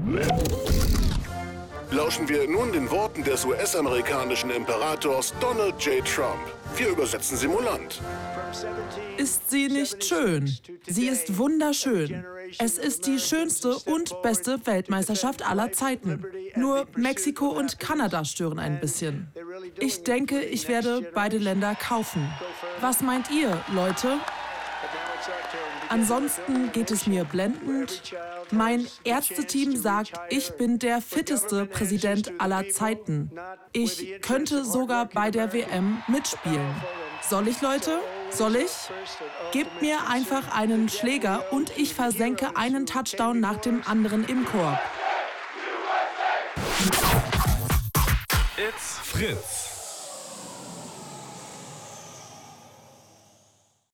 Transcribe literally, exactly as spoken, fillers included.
Lauschen wir nun den Worten des U S-amerikanischen Imperators Donald J. Trump. Wir übersetzen simulant. Ist sie nicht schön? Sie ist wunderschön. Es ist die schönste und beste Weltmeisterschaft aller Zeiten. Nur Mexiko und Kanada stören ein bisschen. Ich denke, ich werde beide Länder kaufen. Was meint ihr, Leute? Ansonsten geht es mir blendend. Mein Ärzteteam sagt, ich bin der fitteste Präsident aller Zeiten. Ich könnte sogar bei der W M mitspielen. Soll ich, Leute? Soll ich? Gebt mir einfach einen Schläger und ich versenke einen Touchdown nach dem anderen im Korb. It's Fritz.